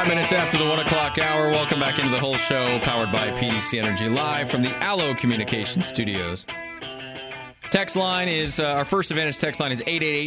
5 minutes after the 1 o'clock hour. Welcome back into the whole show, powered by PDC Energy, live from the Allo Communications Studios. Text line is, our First Advantage text line is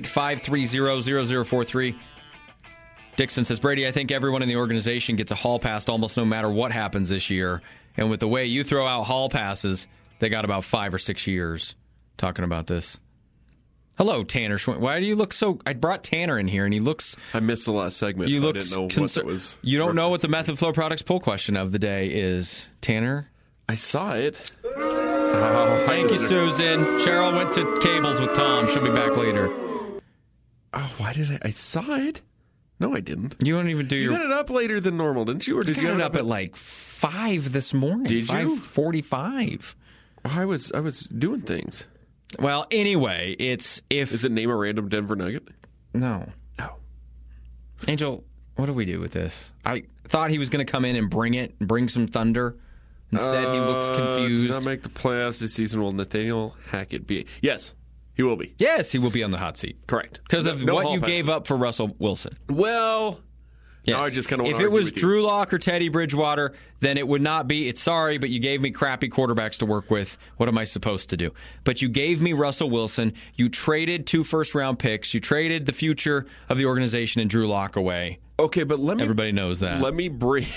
888-530-0043. Dixon says, Brady, I think everyone in the organization gets a hall pass almost no matter what happens this year. And with the way you throw out hall passes, they got about 5 or 6 years talking about this. Hello, Tanner Schwinn. Why do you look so... I brought Tanner in here, and he looks... I missed the last segment, so I didn't know what it was. You don't know what the Method Flow Products poll question of the day is, Tanner? I saw it. Oh, thank you, Susan. Cheryl went to cables with Tom. She'll be back later. Oh, why did I saw it? No, I didn't. You don't even do You got it up later than normal, didn't you? Or did you got it up at like 5 this morning. Did you? 5:45. I was doing things. Well, anyway, it's if... Is it name a random Denver Nugget? No. Oh. Angel, what do we do with this? I thought he was going to come in and bring some thunder. Instead, he looks confused. Did not make the playoffs this season. Will Nathaniel Hackett be? Yes, he will be. Yes, he will be on the hot seat. Correct. Because of what you gave up for Russell Wilson. Well... Yes. Now I just kind of if it was Drew Lock or Teddy Bridgewater, then it would not be, it's sorry, but you gave me crappy quarterbacks to work with. What am I supposed to do? But you gave me Russell Wilson. You traded 2 first-round picks. You traded the future of the organization and Drew Lock away. Okay, but everybody knows that. Let me bring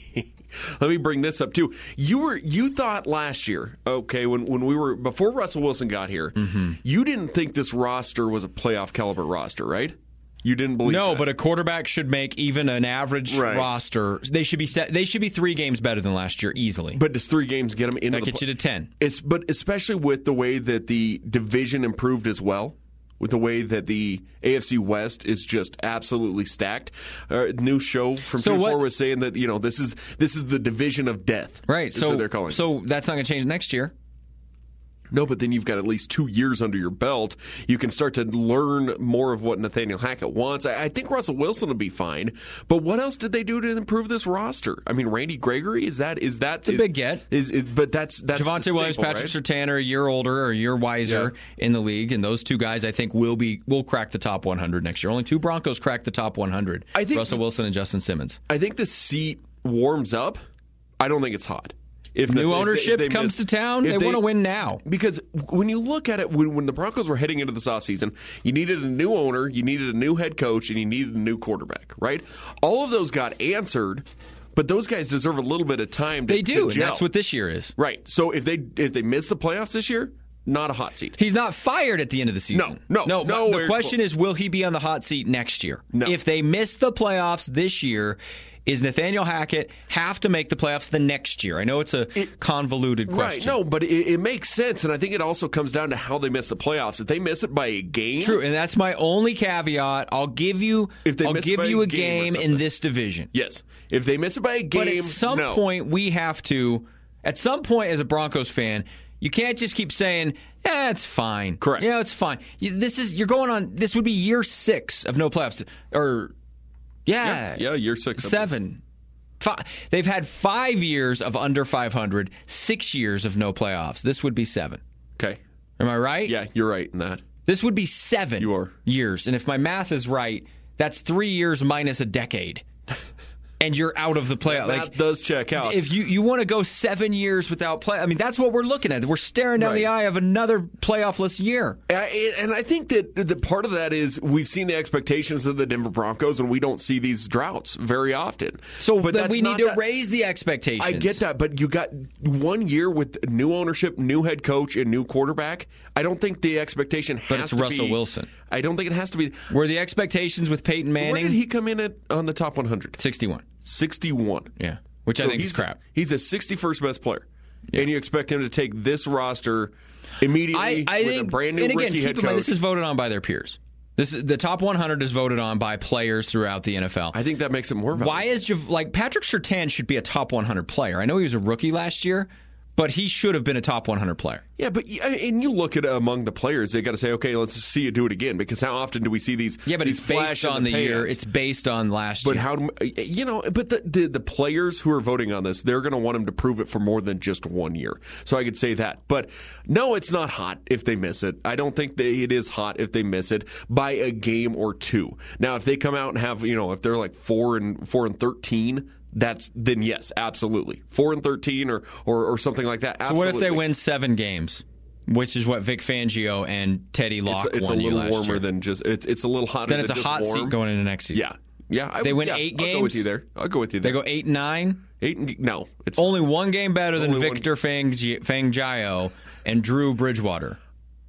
this up too. You thought last year, okay, when we were before Russell Wilson got here, you didn't think this roster was a playoff caliber roster, right? You didn't believe that. But a quarterback should make even an average roster. They should be 3 games better than last year easily. But does 3 games get them into that get you to 10? But especially with the way that the division improved as well, with the way that the AFC West is just absolutely stacked. New show from 24 was saying that this is the division of death. Right. So they're calling it. That's not going to change next year. No, but then you've got at least 2 years under your belt. You can start to learn more of what Nathaniel Hackett wants. I think Russell Wilson will be fine. But what else did they do to improve this roster? I mean, Randy Gregory, is that it's a big get. But that's Javonte Williams, Patrick Surtain, a year older or a year wiser in the league, and those 2 guys I think will crack the top 100 next year. Only 2 Broncos cracked the top 100. I think Russell Wilson and Justin Simmons. I think the seat warms up. I don't think it's hot. If new ownership comes to town, they want to win now. Because when you look at it, when the Broncos were heading into this offseason, you needed a new owner, you needed a new head coach, and you needed a new quarterback, right? All of those got answered, but those guys deserve a little bit of time to gel. And that's what this year is. Right. So if they miss the playoffs this year, not a hot seat. He's not fired at the end of the season. No. The question is, will he be on the hot seat next year? No. If they miss the playoffs this year, is Nathaniel Hackett have to make the playoffs the next year? I know it's a convoluted question. Right, no, but it makes sense, and I think it also comes down to how they miss the playoffs. If they miss it by a game... True, and that's my only caveat. I'll give you a game in this division. Yes. If they miss it by a game, but at some point, we have to... At some point, as a Broncos fan, you can't just keep saying, it's fine. Correct. It's fine. This would be year 6 of no playoffs. Yeah, year 6. 7. They've had 5 years of under 500, 6 years of no playoffs. This would be 7. Okay. Am I right? Yeah, you're right in that. This would be 7 years. And if my math is right, that's 3 years minus a decade. And you're out of the playoff. That does check out. If you want to go 7 years without play, I mean, that's what we're looking at. We're staring down the eye of another playoff-less year. And I think that the part of that is we've seen the expectations of the Denver Broncos, and we don't see these droughts very often. But then we need to raise the expectations. I get that, but you got 1 year with new ownership, new head coach, and new quarterback. I don't think the expectation has to be... But it's Russell Wilson. I don't think it has to be... Were the expectations with Peyton Manning... Where did he come in on the top 100? 61. 61. Yeah, which I think is crap. He's the 61st best player. Yeah. And you expect him to take this roster immediately with a brand new rookie head coach. Keep in mind, this is voted on by their peers. The top 100 is voted on by players throughout the NFL. I think that makes it more valuable. Why is Patrick Surtain should be a top 100 player? I know he was a rookie last year, But he should have been a top 100 player. Yeah, but and you look at among the players, they got to say, okay, let's see you do it again, because how often do we see these? Yeah, but these it's based on the year. It's based on last year. But but the players who are voting on this, they're going to want him to prove it for more than just 1 year. So I could say that. But no, it's not hot if they miss it. I don't think it is hot if they miss it by a game or two. Now, if they come out and have, if they're like 4-13. Then yes, absolutely 4-13 or something like that. Absolutely. So what if they win 7 games, which is what Vic Fangio and Teddy Locke it's won a little warmer year. than just it's a little hotter. Then it's a hot seat going into next season. Yeah. They win 8 games. I'll go with you there. They go 8-9. No, it's only 1 game better than Victor Fangio and Drew Bridgewater.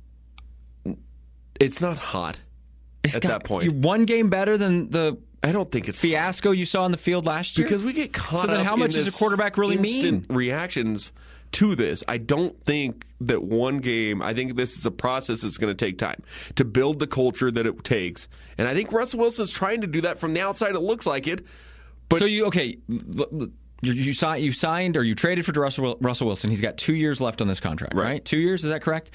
It's not hot at that point. 1 game better than the. I don't think it's fiasco you saw on the field last year. Because we get caught up. So then, how much does a quarterback really mean? Reactions to this. I don't think that 1 game. I think this is a process that's going to take time to build the culture that it takes, and I think Russell Wilson's trying to do that from the outside. It looks like it. But so you signed or you traded for Russell Wilson. He's got 2 years left on this contract, right? 2 years, is that correct?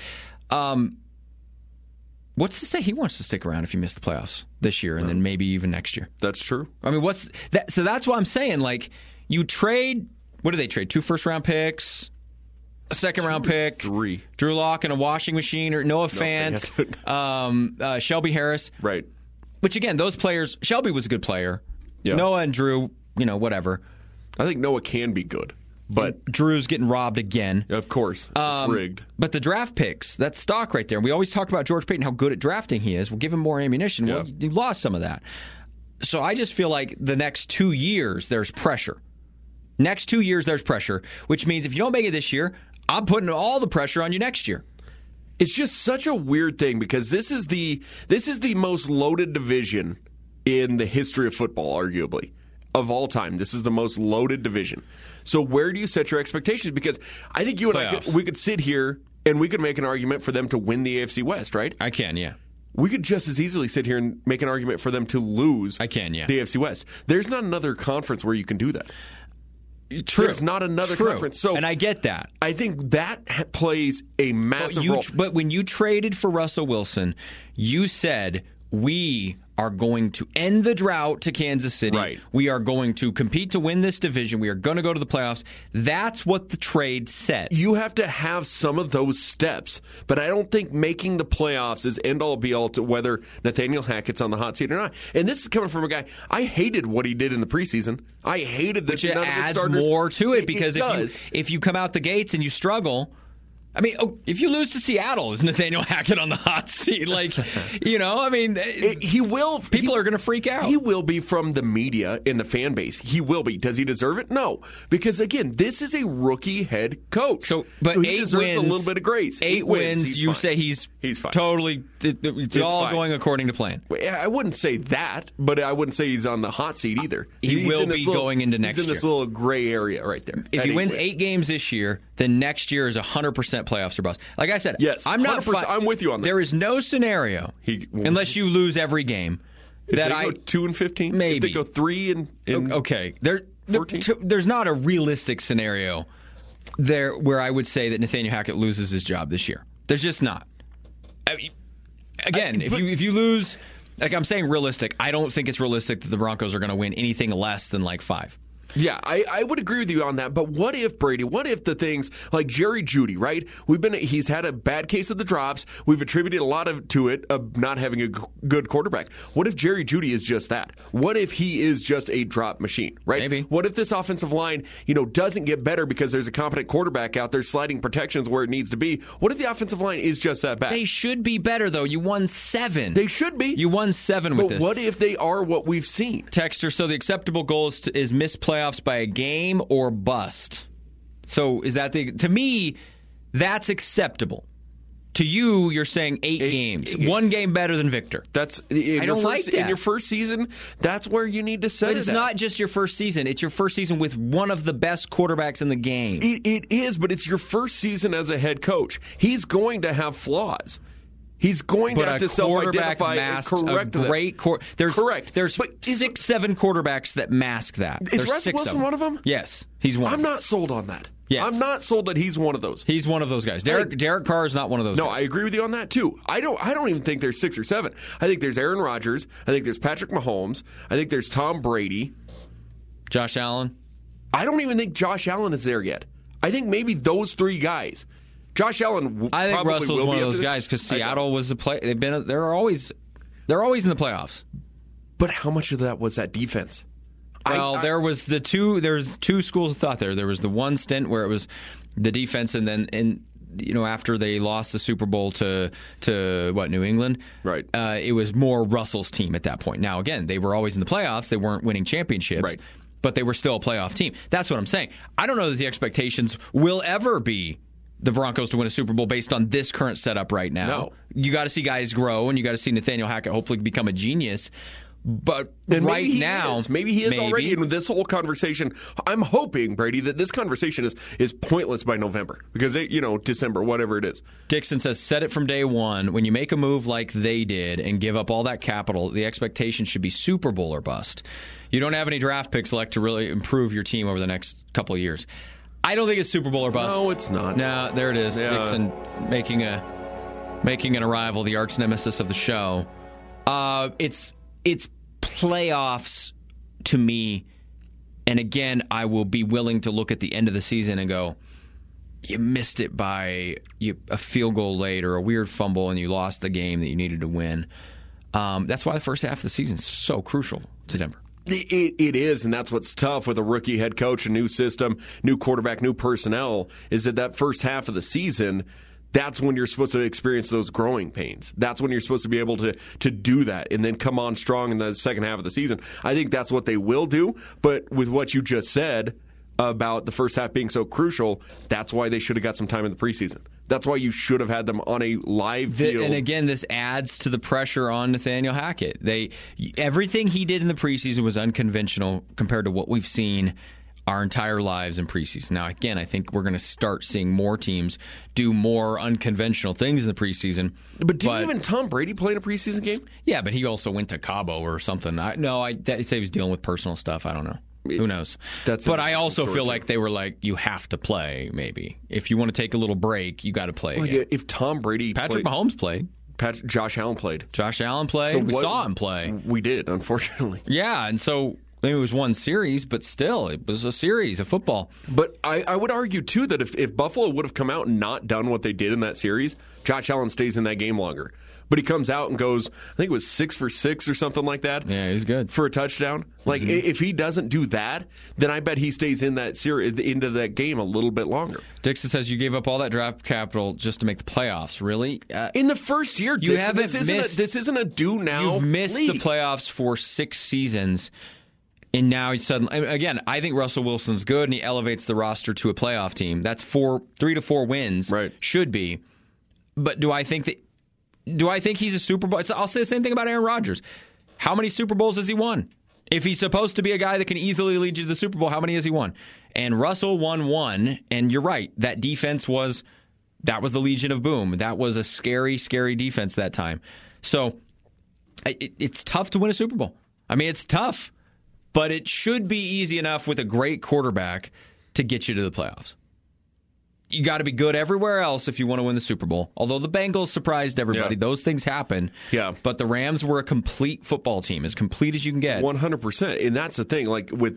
What's to say he wants to stick around if you miss the playoffs this year and then maybe even next year? That's true. I mean, what's that? So that's what I'm saying. Like, you trade. What do they trade? 2 first-round picks, a second-round pick, 3, Drew Lock and a washing machine, or Noah Fant, Shelby Harris, right? Which again, those players. Shelby was a good player. Yeah. Noah and Drew, whatever. I think Noah can be good. But Drew's getting robbed again. Of course. It's rigged. But the draft picks, that's stock right there. We always talk about George Payton, how good at drafting he is. We'll give him more ammunition. Yeah. Well, you lost some of that. So I just feel like the next 2 years, there's pressure. Next 2 years, there's pressure, which means if you don't make it this year, I'm putting all the pressure on you next year. It's just such a weird thing because this is the most loaded division in the history of football, arguably. Of all time, this is the most loaded division. So where do you set your expectations? Because I think you and we could sit here and we could make an argument for them to win the AFC West, right? I can, yeah. We could just as easily sit here and make an argument for them to lose the AFC West. There's not another conference where you can do that. True. There's not another conference. So, and I get that. I think that plays a massive role. But when you traded for Russell Wilson, you said, we are going to end the drought to Kansas City. Right. We are going to compete to win this division. We are going to go to the playoffs. That's what the trade said. You have to have some of those steps, but I don't think making the playoffs is end-all be-all to whether Nathaniel Hackett's on the hot seat or not. And this is coming from a guy, I hated what he did in the preseason. I hated that none of the starters. Adds more to it because if you come out the gates and you struggle. I mean, if you lose to Seattle, is Nathaniel Hackett on the hot seat? He will. People are going to freak out. He will be from the media and the fan base. He will be. Does he deserve it? No, because again, this is a rookie head coach. But he deserves a little bit of grace. 8 wins. You say he's fine. Totally. It's all fine. Going according to plan. I wouldn't say that, but I wouldn't say he's on the hot seat either. He will be going into next year. He's in this little gray area right there. If he wins 8 games this year, then next year is 100% playoffs or bust. Like I said, yes, I'm not. I'm with you on that. There is no scenario, unless you lose every game, that they go 2-15. Maybe if they go 3 and okay. 14? There's not a realistic scenario there where I would say that Nathaniel Hackett loses his job this year. There's just not. If you lose, like I'm saying, realistic. I don't think it's realistic that the Broncos are going to win anything less than like 5. Yeah, I would agree with you on that. But what if, Brady, what if the things like Jerry Jeudy, right? He's had a bad case of the drops. We've attributed a lot to it of not having a good quarterback. What if Jerry Jeudy is just that? What if he is just a drop machine, right? Maybe. What if this offensive line, doesn't get better because there's a competent quarterback out there sliding protections where it needs to be? What if the offensive line is just that bad? They should be better, though. You won 7. They should be. You won 7 with this. But what if they are what we've seen? Texter, so the acceptable goal is miss playoffs by a game or bust. So is that to me, that's acceptable. To you, you're saying 8 games. 1 game better than Victor. I don't like that. In your first season, that's where you need to set it. But it's not just your first season. It's your first season with one of the best quarterbacks in the game. It is, but it's your first season as a head coach. He's going to have flaws. He's going to have to self-identify and correct them. There's 6, 7 quarterbacks that mask that. Is Russell Wilson one of them? Yes, he's one. I'm not sold on that. Yes. I'm not sold that he's one of those. He's one of those guys. Derek Carr is not one of those No, guys. I agree with you on that, too. I don't even think there's 6 or 7. I think there's Aaron Rodgers. I think there's Patrick Mahomes. I think there's Tom Brady. Josh Allen? I don't even think Josh Allen is there yet. I think maybe those 3 guys. Josh Allen I think probably Russell's will one be of up those to this. guys because Seattle was a play. They're always in the playoffs. But how much of that was that defense? Well, there's 2 schools of thought there. There was the one stint where it was the defense, and then after they lost the Super Bowl to New England, right? It was more Russell's team at that point. Now again, they were always in the playoffs. They weren't winning championships, right? But they were still a playoff team. That's what I'm saying. I don't know that the expectations will ever be the Broncos to win a Super Bowl based on this current setup right now. No. You got to see guys grow, and you got to see Nathaniel Hackett hopefully become a genius. But and right now, maybe he is already in this whole conversation. I'm hoping, Brady, that this conversation is pointless by November because December, whatever it is. Dixon says, set it from day one. When you make a move like they did and give up all that capital, the expectation should be Super Bowl or bust. You don't have any draft picks left to really improve your team over the next couple of years. I don't think it's Super Bowl or bust. No, it's not. No, there it is. Yeah. Dixon making an arrival, the arch nemesis of the show. It's playoffs to me, and again, I will be willing to look at the end of the season and go, you missed it by a field goal late or a weird fumble, and you lost the game that you needed to win. That's why the first half of the season is so crucial to Denver. It is, and that's what's tough with a rookie head coach, a new system, new quarterback, new personnel, is that first half of the season, that's when you're supposed to experience those growing pains. That's when you're supposed to be able to do that and then come on strong in the second half of the season. I think that's what they will do, but with what you just said about the first half being so crucial, that's why they should have got some time in the preseason. That's why you should have had them on a live field. And again, this adds to the pressure on Nathaniel Hackett. Everything he did in the preseason was unconventional compared to what we've seen our entire lives in preseason. Now, again, I think we're going to start seeing more teams do more unconventional things in the preseason. But didn't even Tom Brady play in a preseason game? Yeah, but he also went to Cabo or something. He said he was dealing with personal stuff. I don't know. Who knows? But I also feel like they were like, you have to play, maybe. If you want to take a little break, you got to play. Yeah, if Tom Brady Patrick Mahomes played. Josh Allen played. So we saw him play. We did, unfortunately. Yeah, and so maybe it was one series, but still, it was a series of football. But I would argue, too, that if Buffalo would have come out and not done what they did in that series, Josh Allen stays in that game longer. But he comes out and goes, I think it was 6 for 6 or something like that. Yeah, he's good. For a touchdown. Like, if he doesn't do that, then I bet he stays in that series, into that game a little bit longer. Dixon says you gave up all that draft capital just to make the playoffs. Really? In the first year, Dixon, this isn't a do-now You've missed league. the playoffs for 6 seasons. And now he's suddenly, again, I think Russell Wilson's good and he elevates the roster to a playoff team. That's 3 to 4 wins. Right. Should be. But do I think he's a Super Bowl? I'll say the same thing about Aaron Rodgers. How many Super Bowls has he won? If he's supposed to be a guy that can easily lead you to the Super Bowl, how many has he won? And Russell won 1, and you're right. That defense was the Legion of Boom. That was a scary, scary defense that time. So it's tough to win a Super Bowl. I mean, it's tough. But it should be easy enough with a great quarterback to get you to the playoffs. You got to be good everywhere else if you want to win the Super Bowl. Although the Bengals surprised everybody. Yeah. Those things happen. Yeah. But the Rams were a complete football team, as complete as you can get. 100%. And that's the thing. Like with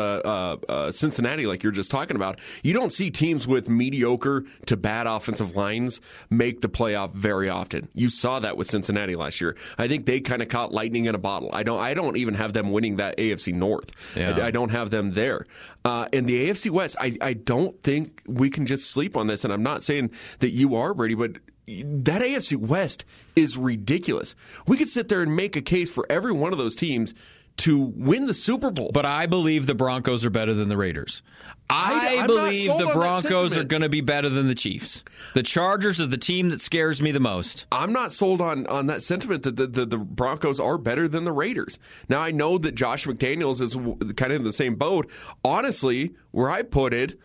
Cincinnati, like you're just talking about, you don't see teams with mediocre to bad offensive lines make the playoff very often. You saw that with Cincinnati last year. I think they kind of caught lightning in a bottle. I don't even have them winning that AFC North. Yeah. I don't have them there. In the AFC West, I don't think we can just sleep on this, and I'm not saying that you are, Brady, but that AFC West is ridiculous. We could sit there and make a case for every one of those teams to win the Super Bowl. But I believe the Broncos are better than the Raiders. I believe the Broncos are going to be better than the Chiefs. The Chargers are the team that scares me the most. I'm not sold on that sentiment that the Broncos are better than the Raiders. Now, I know that Josh McDaniels is kind of in the same boat. Honestly, where I put it,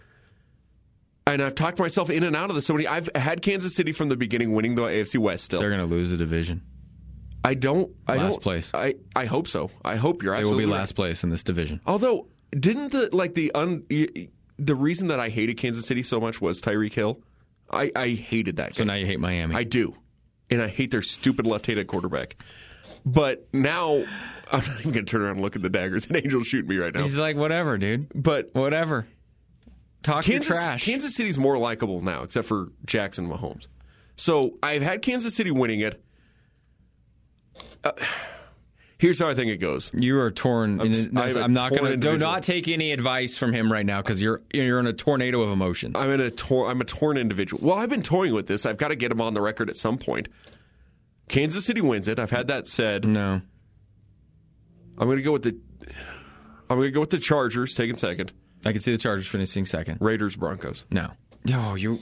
and I've talked myself in and out of this so many, I've had Kansas City from the beginning winning the AFC West still. They're going to lose the division. Last place. I hope so. I hope you're absolutely right. They will be right. last place in this division. Although, didn't the reason that I hated Kansas City so much was Tyreek Hill. I hated that guy. So now you hate Miami. I do. And I hate their stupid left-handed quarterback. But now, I'm not even going to turn around and look at the daggers. An Angel's shooting me right now. He's like, whatever, dude. But whatever. Talk your trash. Kansas City's more likable now, except for Jackson Mahomes. So I've had Kansas City winning it. Here's how I think it goes. You are torn. I'm not going to. Do not take any advice from him right now because you're in a tornado of emotions. I'm a torn individual. Well, I've been toying with this. I've got to get him on the record at some point. Kansas City wins it. I've had that said. No. I'm going to go with the Chargers taking second. I can see the Chargers finishing second. Raiders, Broncos. No. No, you.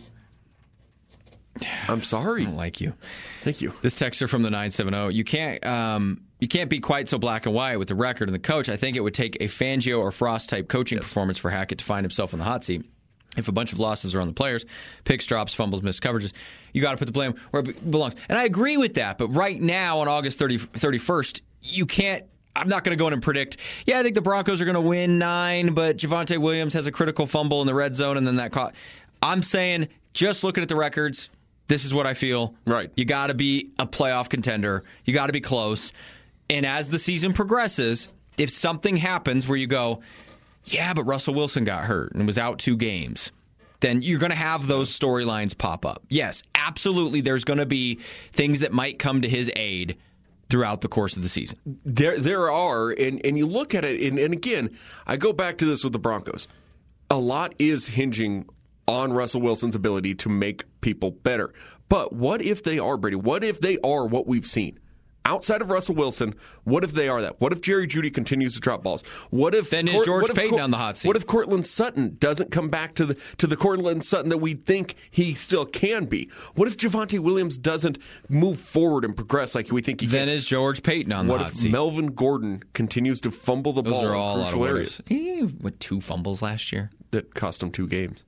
I'm sorry. I don't like you. Thank you. This texter from the 970. You can't be quite so black and white with the record and the coach. I think it would take a Fangio or Frost type coaching performance for Hackett to find himself in the hot seat. If a bunch of losses are on the players, picks, drops, fumbles, missed coverages, you got to put the blame where it belongs. And I agree with that. But right now on August 31st, you can't. I'm not going to go in and predict, I think the Broncos are going to win 9, but Javonte Williams has a critical fumble in the red zone, and then that caught. I'm saying, just looking at the records, this is what I feel. Right. You got to be a playoff contender. You got to be close. And as the season progresses, if something happens where you go, but Russell Wilson got hurt and was out 2 games, then you're going to have those storylines pop up. Yes, absolutely, there's going to be things that might come to his aid throughout the course of the season. There are, and you look at it, and again, I go back to this with the Broncos. A lot is hinging on Russell Wilson's ability to make people better. But what if they are, Brady? What if they are what we've seen? Outside of Russell Wilson, what if they are that? What if Jerry Jeudy continues to drop balls? What if then is George Payton on the hot seat? What if Cortland Sutton doesn't come back to the Cortland Sutton that we think he still can be? What if Javonte Williams doesn't move forward and progress like we think he can? Then is George Payton on the hot seat? What if Melvin Gordon continues to fumble the ball? Those are all a lot of areas? He went 2 fumbles last year. That cost him 2 games.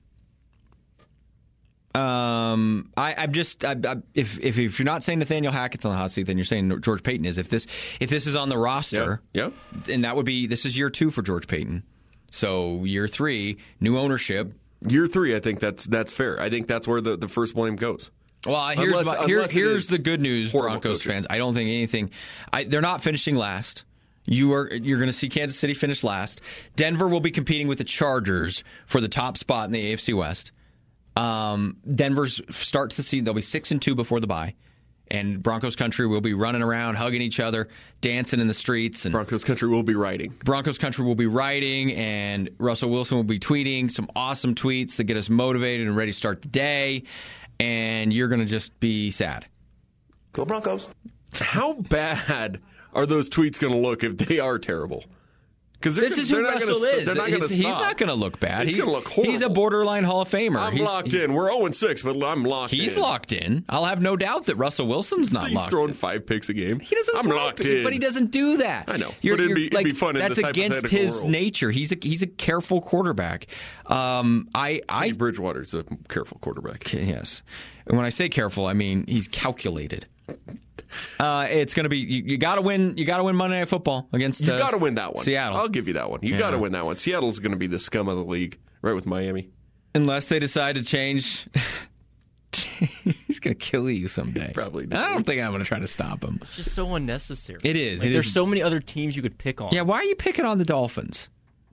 If you're not saying Nathaniel Hackett's on the hot seat, then you're saying George Payton is. If this is on the roster, and that would be, this is year 2 for George Payton. So year 3, new ownership. Year 3, I think that's fair. I think that's where the first blame goes. Well, here's the good news, Broncos fans. I don't think anything. They're not finishing last. You're going to see Kansas City finish last. Denver will be competing with the Chargers for the top spot in the AFC West. Denver's start to the season, they'll be 6-2 before the bye, and Broncos country will be running around, hugging each other, dancing in the streets. And Broncos country will be riding. And Russell Wilson will be tweeting some awesome tweets that get us motivated and ready to start the day. And you're going to just be sad. Go Broncos! How bad are those tweets going to look if they are terrible? Because this is who Russell is. They're not going to stop. He's not going to look bad. He's going to look horrible. He's a borderline Hall of Famer. I'm locked in. We're 0-6, but I'm locked in. He's locked in. I'll have no doubt that Russell Wilson's not locked in. He's throwing 5 picks a game. He doesn't. I'm locked in. But he doesn't do that. I know. But it'd be fun in this that's against his world. nature. He's a careful quarterback. Teddy Bridgewater's a careful quarterback. Yes. And when I say careful, I mean he's calculated. It's going to be you got to win. You got to win Monday Night Football against. You got to win that one. Seattle. I'll give you that one. You got to win that one. Seattle's going to be the scum of the league, right with Miami. Unless they decide to change. He's going to kill you someday. Probably. I don't think I'm going to try to stop him. It's just so unnecessary. It is. There's so many other teams you could pick on. Yeah. Why are you picking on the Dolphins?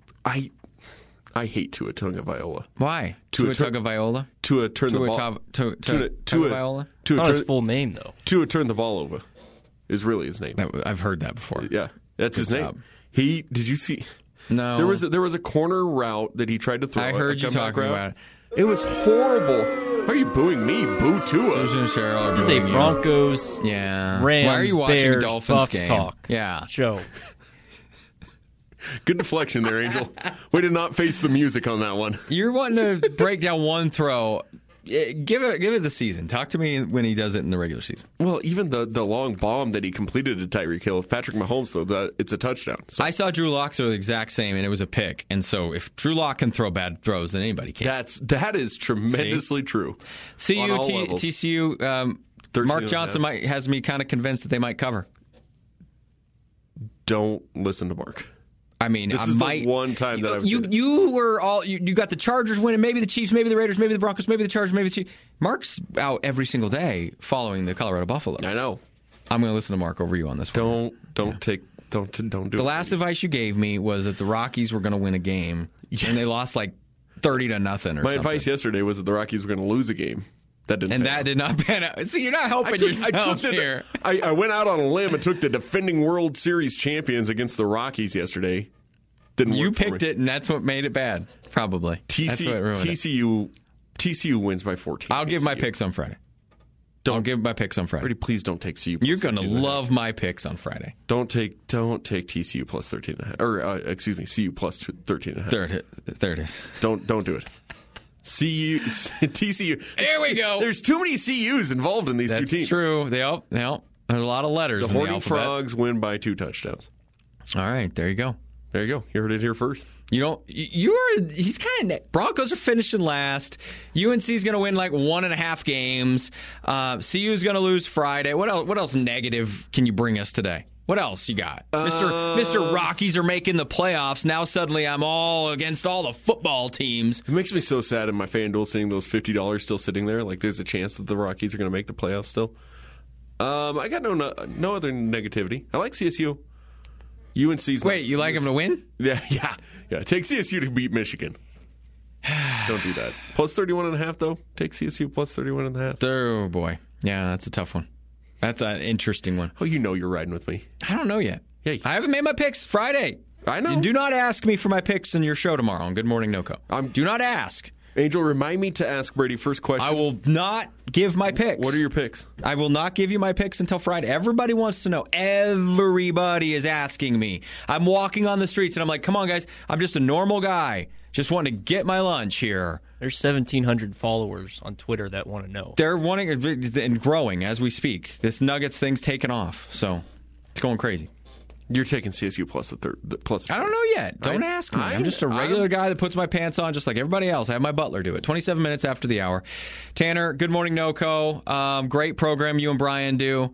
I hate Tua Tagovailoa. Why? Tua Tagovailoa? Tua turn the ball. Tagovailoa? It's not his full name, though. Tua turn the ball over is really his name. I've heard that before. Yeah, that's his name. Did you see? No. There was a corner route that he tried to throw. I heard you talking about it. It was horrible. Why are you booing me? Boo Tua. Susan and Cheryl. This is a Broncos, Rams, Why are you watching Bears, a Dolphins Buffs game? talk Show. Good deflection there, Angel. Way to not face the music on that one. You're wanting to break down one throw. Give it the season. Talk to me when he does it in the regular season. Well, even the long bomb that he completed to Tyreek Hill, if Patrick Mahomes throw it's a touchdown. So. I saw Drew Lock throw the exact same, and it was a pick. And so if Drew Lock can throw bad throws, then anybody can. That is tremendously true. CU, TCU, Mark Johnson has me kind of convinced that they might cover. Don't listen to Mark. I mean, This is the one time that I've seen it. You were all you got the Chargers winning, maybe the Chiefs, maybe the Raiders, maybe the Broncos, maybe the Chargers, maybe the Chiefs. Mark's out every single day following the Colorado Buffaloes. I know. I'm going to listen to Mark over you on this one. Don't do it. The last advice you gave me was that the Rockies were going to win a game, and they lost like 30-0 or My something. advice yesterday was that the Rockies were going to lose a game. That did not pan out. See, you're not helping yourself here. I went out on a limb and took the defending World Series champions against the Rockies yesterday. Didn't You work for picked me. it, and that's what made it bad. Probably. That's what ruined it. TCU wins by 14. I'll give my picks on Friday. I'll give my picks on Friday. Brady, please don't take CU. You're going to love my picks on Friday. Don't take TCU plus 13.5. Or excuse me, CU plus 13.5. There it is. Don't do it. TCU. There we go. There's too many CUs involved in these two teams. That's true. Yep. There's a lot of letters. The in Horny the alphabet. Frogs win by 2 touchdowns. All right, there you go. There you go. You heard it here first. He's kind of, Broncos are finishing last. UNC's going to win like 1.5 games. CU's going to lose Friday. What else negative can you bring us today? What else you got? Mr. Rockies are making the playoffs. Now suddenly I'm all against all the football teams. It makes me so sad in my FanDuel seeing those $50 still sitting there. Like there's a chance that the Rockies are going to make the playoffs still. I got no other negativity. I like CSU. UNC's. Wait, you like them to win? Yeah. Take CSU to beat Michigan. Don't do that. Plus 31.5 though. Take CSU plus 31.5. Oh boy, yeah, that's a tough one. That's an interesting one. Oh, you're riding with me. I don't know yet. Yeah. I haven't made my picks Friday. I know. You do not ask me for my picks in your show tomorrow on Good Morning NoCo. Do not ask. Angel, remind me to ask Brady first question. I will not give my picks. What are your picks? I will not give you my picks until Friday. Everybody wants to know. Everybody is asking me. I'm walking on the streets and I'm like, come on, guys. I'm just a normal guy. Just wanting to get my lunch here. There's 1,700 followers on Twitter that want to know. They're wanting and growing as we speak. This Nuggets thing's taken off, so it's going crazy. You're taking CSU plus the third. I don't know yet. Don't ask me. I'm just a regular guy that puts my pants on just like everybody else. I have my butler do it. 27 minutes after the hour. Tanner, Good Morning NoCo. Great program you and Brian do.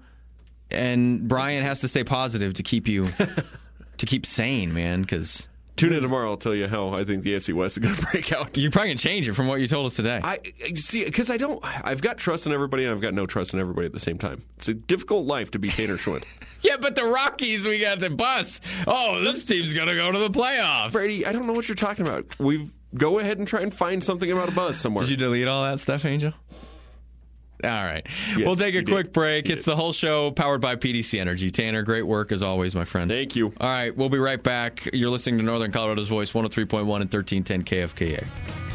And Brian has to stay positive to keep you to keep sane, man, because tune in tomorrow. I'll tell you how I think the AFC West is going to break out. You're probably going to change it from what you told us today. I see, because I've got trust in everybody and I've got no trust in everybody at the same time. It's a difficult life to be Tanner Schwinn. Yeah, but the Rockies, we got the bus. Oh, this team's going to go to the playoffs. Brady, I don't know what you're talking about. Go ahead and try and find something about a buzz somewhere. Did you delete all that stuff, Angel? All right. Yes, we'll take a quick break. did. It's the whole show powered by PDC Energy. Tanner, great work as always, my friend. Thank you. All right, we'll be right back. You're listening to Northern Colorado's Voice, 103.1 and 1310 KFKA.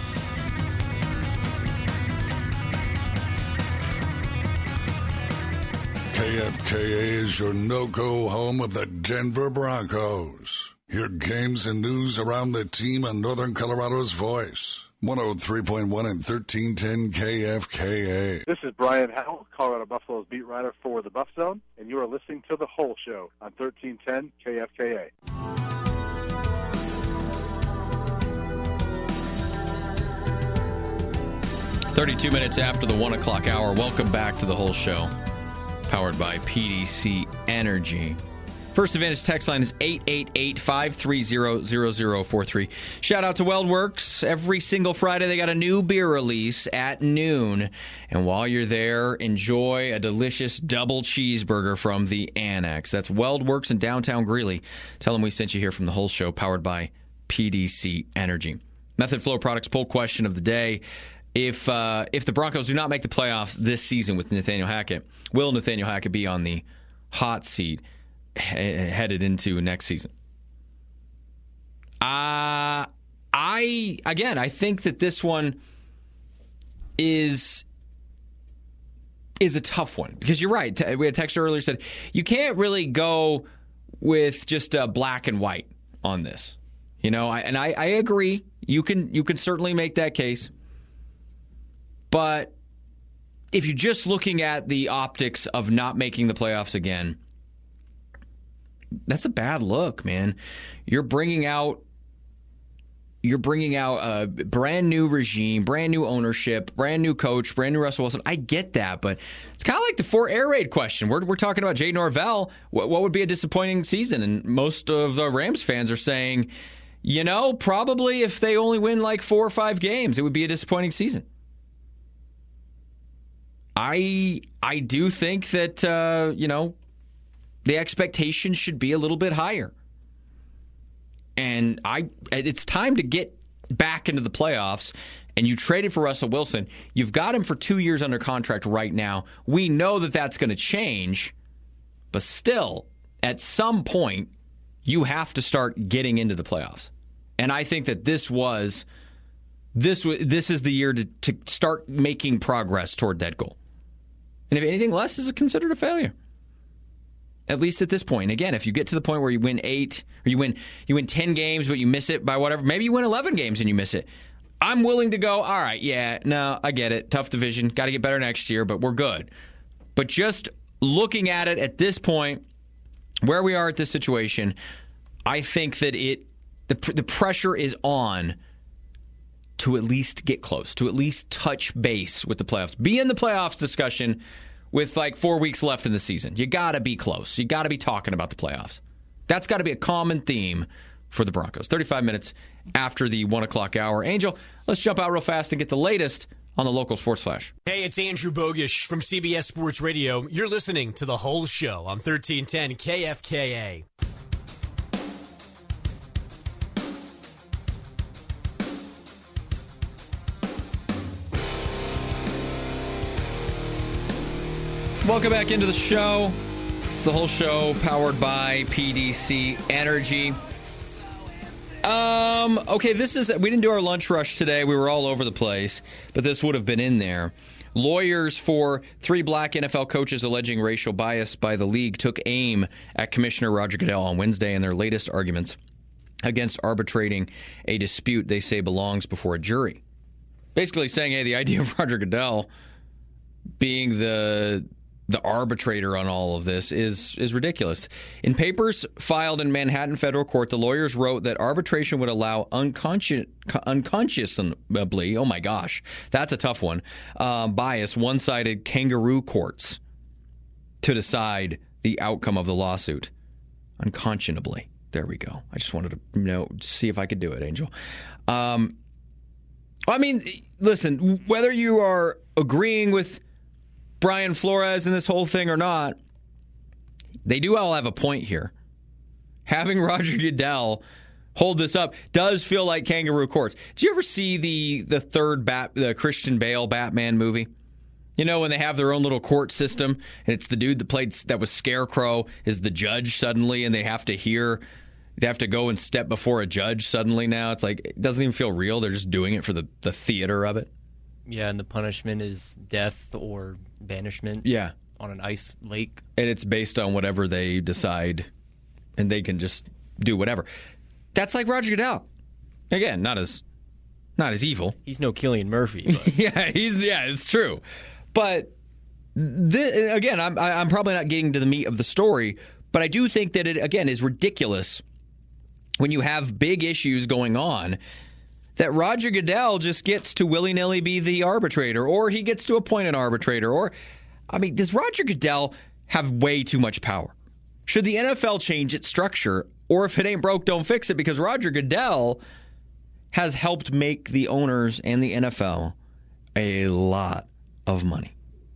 KFKA is your no-go home of the Denver Broncos. Hear games and news around the team on Northern Colorado's Voice. 103.1 and 1310 KFKA. This is Brian Howell, Colorado Buffaloes beat writer for the Buff Zone, and you are listening to The Whole Show on 1310 KFKA. .32 minutes after the 1 o'clock hour. Welcome back to The Whole Show, powered by PDC Energy. First Advantage text line is 888-530-0043. Shout out to WeldWorks. Every single Friday they got a new beer release at noon. And while you're there, enjoy a delicious double cheeseburger from the Annex. That's WeldWorks in downtown Greeley. Tell them we sent you here from The Whole Show, powered by PDC Energy. Method Flow Products poll question of the day. If the Broncos do not make the playoffs this season with Nathaniel Hackett, will Nathaniel Hackett be on the hot seat headed into next season? I think that this one is a tough one, because you're right. We had a texter earlier said you can't really go with just black and white on this. You know, I agree. You can certainly make that case, but if you're just looking at the optics of not making the playoffs again, that's a bad look, man. You're bringing out you're bringing out a brand new regime, brand new ownership, brand new coach, brand new Russell Wilson. I get that, but it's kind of like the Fort Air Raid question. We're talking about Jay Norvell. What would be a disappointing season? And most of the Rams fans are saying, probably if they only win like 4 or 5 games, it would be a disappointing season. I do think that, the expectation should be a little bit higher. And it's time to get back into the playoffs. And you traded for Russell Wilson. You've got him for 2 years under contract right now. We know that that's going to change. But still, at some point, you have to start getting into the playoffs. And I think that this is the year to start making progress toward that goal. And if anything less is considered a failure. At least at this point. And again, if you get to the point where you win 8 or you win 10 games, but you miss it by whatever, maybe you win 11 games and you miss it. I'm willing to go, all right, yeah, no, I get it. Tough division. Got to get better next year, but we're good. But just looking at it at this point, where we are at this situation, I think that the pressure is on to at least get close, to at least touch base with the playoffs. Be in the playoffs discussion with like 4 weeks left in the season. You got to be close. You got to be talking about the playoffs. That's got to be a common theme for the Broncos. 35 minutes after the 1 o'clock hour. Angel, let's jump out real fast and get the latest on the local sports flash. Hey, it's Andrew Bogish from CBS Sports Radio. You're listening to The Whole Show on 1310 KFKA. Welcome back into the show. It's The Whole Show, powered by PDC Energy. Okay, we didn't do our lunch rush today. We were all over the place, but this would have been in there. Lawyers for 3 black NFL coaches alleging racial bias by the league took aim at Commissioner Roger Goodell on Wednesday in their latest arguments against arbitrating a dispute they say belongs before a jury. Basically saying, hey, the idea of Roger Goodell being the arbitrator on all of this is ridiculous. In papers filed in Manhattan federal court, the lawyers wrote that arbitration would allow unconscionably, oh my gosh, that's a tough one, biased, one-sided kangaroo courts to decide the outcome of the lawsuit. Unconscionably. There we go. I just wanted to see if I could do it, Angel. I mean, listen, whether you are agreeing with Brian Flores in this whole thing or not, they do all have a point here. Having Roger Goodell hold this up does feel like kangaroo courts. Did you ever see the Christian Bale Batman movie? You know, when they have their own little court system, and it's the dude that was Scarecrow is the judge suddenly, and they have to go and step before a judge suddenly now. It's like, it doesn't even feel real. They're just doing it for the theater of it. Yeah, and the punishment is death or banishment. Yeah. On an ice lake. And it's based on whatever they decide, and they can just do whatever. That's like Roger Goodell. Again, not as evil. He's no Cillian Murphy. But. yeah, it's true. But again, I'm probably not getting to the meat of the story, but I do think that it, again, is ridiculous when you have big issues going on that Roger Goodell just gets to willy-nilly be the arbitrator, or he gets to appoint an arbitrator. Or, I mean, does Roger Goodell have way too much power? Should the NFL change its structure? Or if it ain't broke, don't fix it, because Roger Goodell has helped make the owners and the NFL a lot of money.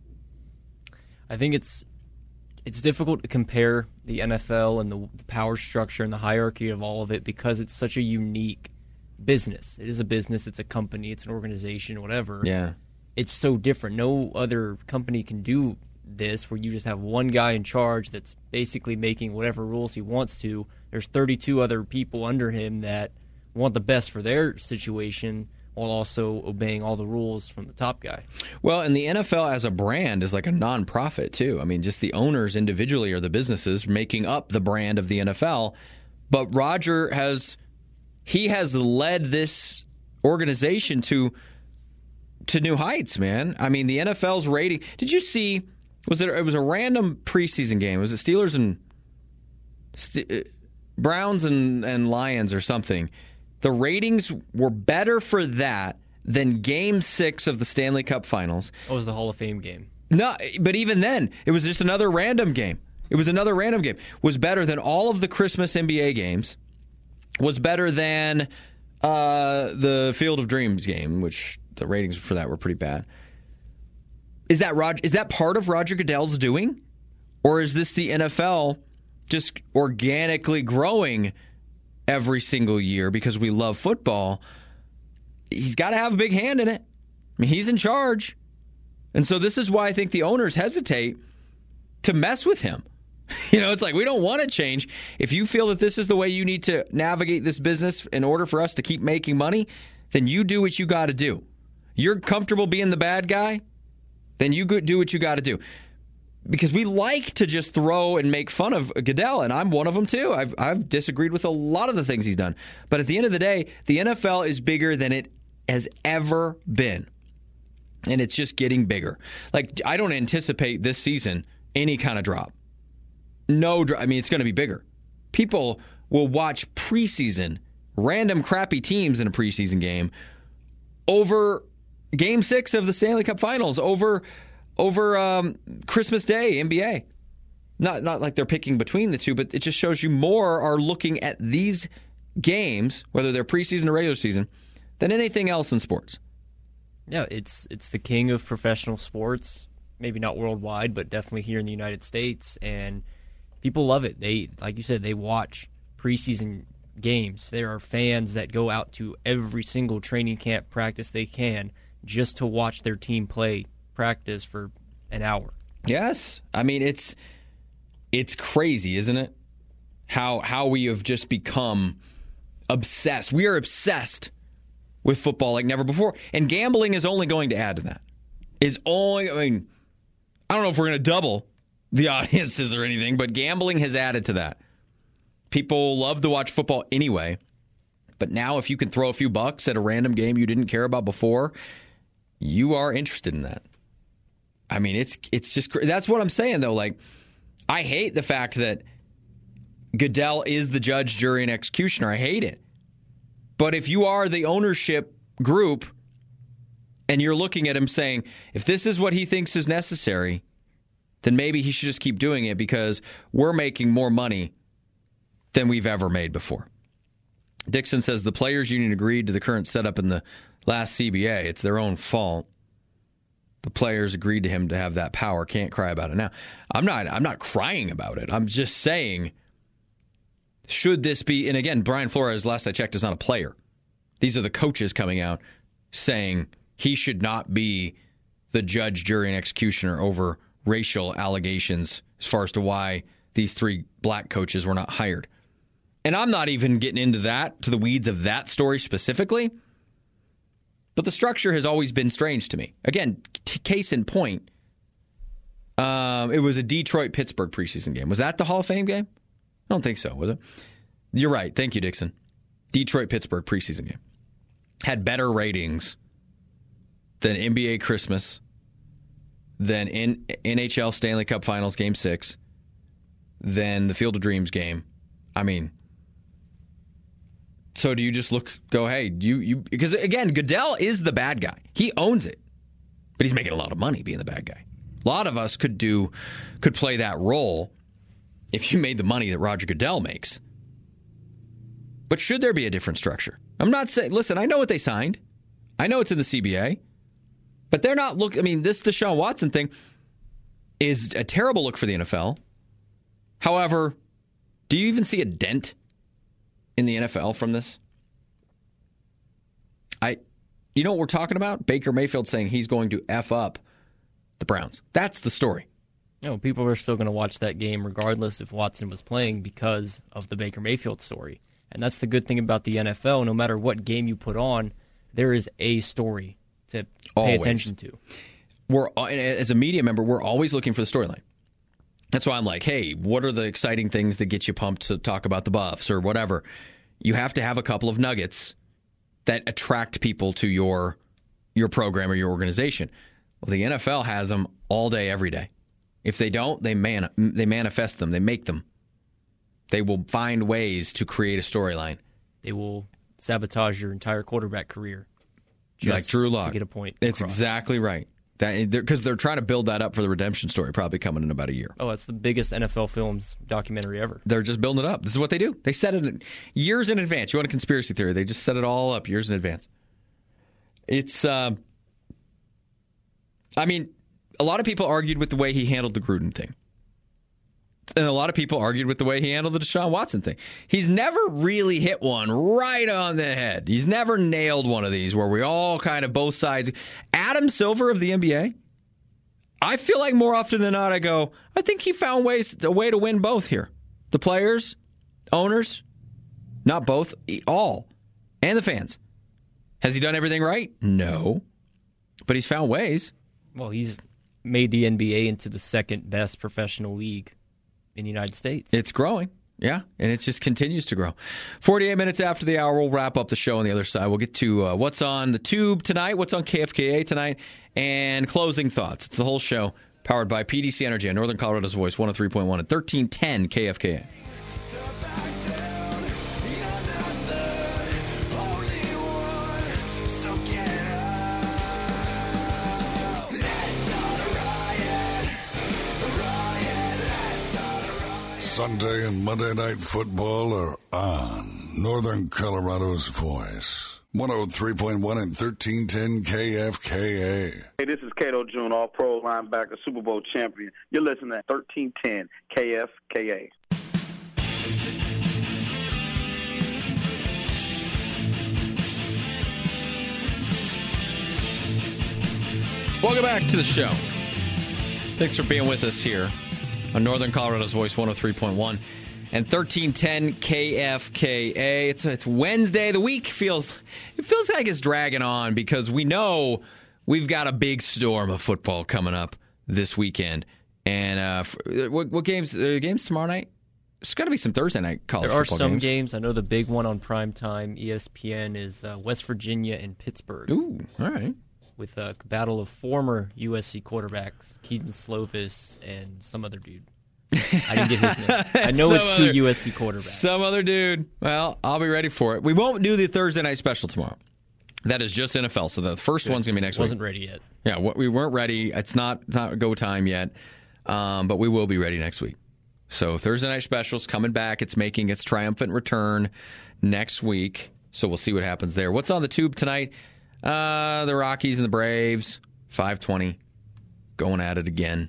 I think it's difficult to compare the NFL and the power structure and the hierarchy of all of it because it's such a unique business. It is a business, it's a company, it's an organization, whatever. Yeah. It's so different. No other company can do this where you just have one guy in charge that's basically making whatever rules he wants to. There's 32 other people under him that want the best for their situation while also obeying all the rules from the top guy. Well, and the NFL as a brand is like a nonprofit too. I mean, just the owners individually are the businesses making up the brand of the NFL. But Roger has led this organization to new heights, man. I mean, the NFL's rating. Did you see? It was a random preseason game? Was it Steelers and Browns and Lions or something? The ratings were better for that than Game 6 of the Stanley Cup Finals. That was the Hall of Fame game. No, but even then, it was just another random game. Was better than all of the Christmas NBA games. Was better than the Field of Dreams game, which the ratings for that were pretty bad. Is that part of Roger Goodell's doing? Or is this the NFL just organically growing every single year because we love football? He's got to have a big hand in it. I mean, he's in charge. And so this is why I think the owners hesitate to mess with him. It's like, we don't want to change. If you feel that this is the way you need to navigate this business in order for us to keep making money, then you do what you got to do. You're comfortable being the bad guy? Then you do what you got to do. Because we like to just throw and make fun of Goodell, and I'm one of them too. I've disagreed with a lot of the things he's done. But at the end of the day, the NFL is bigger than it has ever been. And it's just getting bigger. Like, I don't anticipate this season any kind of drop. It's going to be bigger. People will watch preseason, random crappy teams in a preseason game over Game 6 of the Stanley Cup Finals, over Christmas Day, NBA. Not like they're picking between the two, but it just shows you more are looking at these games, whether they're preseason or regular season, than anything else in sports. Yeah, it's the king of professional sports. Maybe not worldwide, but definitely here in the United States, and people love it. They, like you said, they watch preseason games. There are fans that go out to every single training camp practice they can just to watch their team practice for an hour. Yes. I mean, it's crazy, isn't it? How we have just become obsessed. We are obsessed with football like never before. And gambling is only going to add to that. I don't know if we're going to double the audiences or anything, but gambling has added to that. People love to watch football anyway, but now if you can throw a few bucks at a random game you didn't care about before, you are interested in that. I mean, it's just, that's what I'm saying though. Like, I hate the fact that Goodell is the judge, jury, and executioner. I hate it. But if you are the ownership group and you're looking at him saying, if this is what he thinks is necessary, then maybe he should just keep doing it because we're making more money than we've ever made before. Dixon says the players' union agreed to the current setup in the last CBA. It's their own fault. The players agreed to him to have that power. Can't cry about it now. I'm not crying about it. I'm just saying, should this be, and again, Brian Flores, last I checked, is not a player. These are the coaches coming out saying he should not be the judge, jury, and executioner over racial allegations as far as to why these 3 black coaches were not hired. And I'm not even getting into that, to the weeds of that story specifically. But the structure has always been strange to me. Again, case in point, it was a Detroit-Pittsburgh preseason game. Was that the Hall of Fame game? I don't think so, was it? You're right. Thank you, Dixon. Detroit-Pittsburgh preseason game. Had better ratings than NBA Christmas, than NHL Stanley Cup Finals Game 6, than the Field of Dreams game. I mean, so do you just go, hey, you because again, Goodell is the bad guy. He owns it. But he's making a lot of money being the bad guy. A lot of us could play that role if you made the money that Roger Goodell makes. But should there be a different structure? I'm not saying, listen, I know what they signed. I know it's in the CBA. But they're not this Deshaun Watson thing is a terrible look for the NFL. However, do you even see a dent in the NFL from this? You know what we're talking about? Baker Mayfield saying he's going to F up the Browns. That's the story. People are still going to watch that game regardless if Watson was playing because of the Baker Mayfield story. And that's the good thing about the NFL. No matter what game you put on, there is a story to pay attention to. As a media member, we're always looking for the storyline. That's why I'm like, hey, what are the exciting things that get you pumped to talk about the Buffs or whatever? You have to have a couple of nuggets that attract people to your program or your organization. Well, the NFL has them all day, every day. If they don't, they manifest them. They make them. They will find ways to create a storyline. They will sabotage your entire quarterback career. Like Drew Lock. To get a point. It's across. exactly right. Because they're trying to build that up for the redemption story, probably coming in about a year. Oh, it's the biggest NFL Films documentary ever. They're just building it up. This is what they do. They set it years in advance. You want a conspiracy theory? They just set it all up years in advance. It's, I mean, a lot of people argued with the way he handled the Gruden thing. And a lot of people argued with the way he handled the Deshaun Watson thing. He's never really hit one right on the head. He's never nailed one of these where we all kind of both sides. Adam Silver of the NBA, I feel like more often than not I go, I think he found a way to win both here. The players, owners, not both, all, and the fans. Has he done everything right? No. But he's found ways. Well, he's made the NBA into the second best professional league in the United States. It's growing, yeah, and it just continues to grow. 48 minutes after the hour, we'll wrap up the show on the other side. We'll get to what's on the tube tonight, what's on KFKA tonight, and closing thoughts. It's the whole show, powered by PDC Energy on Northern Colorado's Voice, 103.1 and 1310 KFKA. Sunday and Monday Night Football are on Northern Colorado's Voice. 103.1 and 1310 KFKA. Hey, this is Cato June, all-pro linebacker, Super Bowl champion. You're listening to 1310 KFKA. Welcome back to the show. Thanks for being with us here on Northern Colorado's Voice, 103.1 and 1310 KFKA. It's Wednesday. The week feels like it's dragging on because we know we've got a big storm of football coming up this weekend. And what games? Games tomorrow night? There's got to be some Thursday night college football games. There are some games. I know the big one on primetime ESPN is West Virginia and Pittsburgh. Ooh, all right. With a battle of former USC quarterbacks, Keaton Slovis and some other dude. I didn't get his name. I know it's two USC quarterbacks. Some other dude. Well, I'll be ready for it. We won't do the Thursday night special tomorrow. That is just NFL. So the first one's going to be next week. Wasn't ready yet. Yeah, we weren't ready. It's not go time yet, but we will be ready next week. So Thursday night special's coming back. It's making its triumphant return next week. So we'll see what happens there. What's on the tube tonight? The Rockies and the Braves, 5:20, going at it again.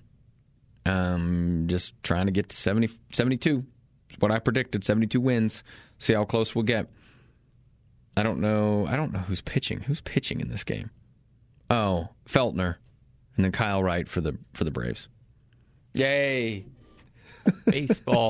Just trying to get to 72. What I predicted, 72 wins. See how close we'll get. I don't know who's pitching. Who's pitching in this game? Oh, Feltner, and then Kyle Wright for the Braves. Yay! Baseball.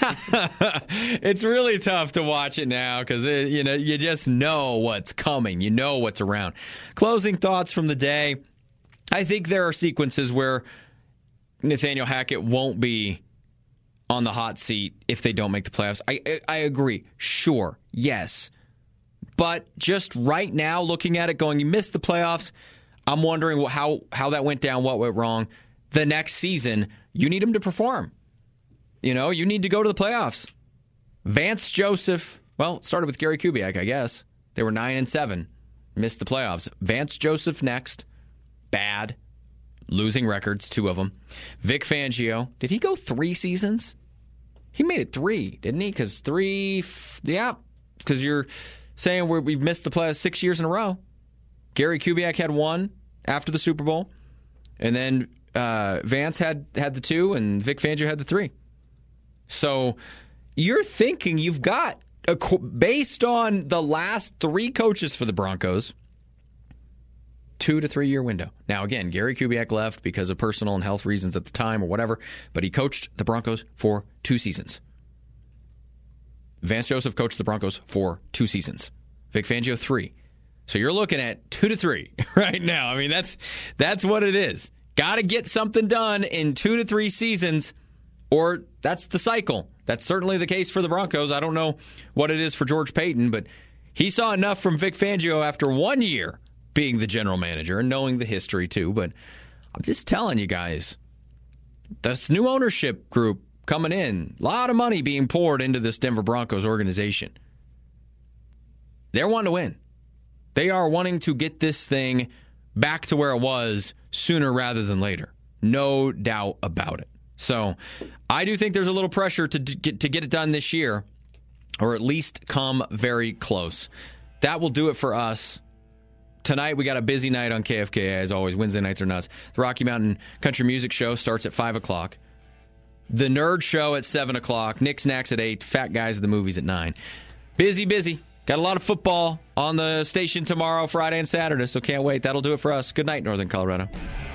It's really tough to watch it now because you just know what's coming. You know what's around. Closing thoughts from the day. I think there are sequences where Nathaniel Hackett won't be on the hot seat if they don't make the playoffs. I agree. Sure. Yes. But just right now, looking at it, going, you missed the playoffs. I'm wondering how that went down, what went wrong. The next season, you need him to perform. You need to go to the playoffs. Vance Joseph, well, it started with Gary Kubiak, I guess. They were 9-7, missed the playoffs. Vance Joseph next, bad, losing records, 2 of them. Vic Fangio, did he go 3 seasons? He made it 3, didn't he? Because 3, yeah, because you're saying we've missed the playoffs 6 years in a row. Gary Kubiak had 1 after the Super Bowl, and then Vance had the 2, and Vic Fangio had the 3. So you're thinking you've got, based on the last 3 coaches for the Broncos, 2 to 3 year window. Now, again, Gary Kubiak left because of personal and health reasons at the time or whatever, but he coached the Broncos for 2 seasons. Vance Joseph coached the Broncos for 2 seasons. Vic Fangio, 3. So you're looking at 2 to 3 right now. I mean, that's what it is. Got to get something done in 2 to 3 seasons, or that's the cycle. That's certainly the case for the Broncos. I don't know what it is for George Payton, but he saw enough from Vic Fangio after 1 year being the general manager and knowing the history too. But I'm just telling you guys, this new ownership group coming in, a lot of money being poured into this Denver Broncos organization. they're wanting to win. They are wanting to get this thing back to where it was sooner rather than later. No doubt about it. So I do think there's a little pressure to get it done this year, or at least come very close. That will do it for us. Tonight, we got a busy night on KFKA, as always. Wednesday nights are nuts. The Rocky Mountain Country Music Show starts at 5 o'clock. The Nerd Show at 7 o'clock. Nick Snacks at 8. Fat Guys at the Movies at 9. Busy. Got a lot of football on the station tomorrow, Friday, and Saturday, so can't wait. That'll do it for us. Good night, Northern Colorado.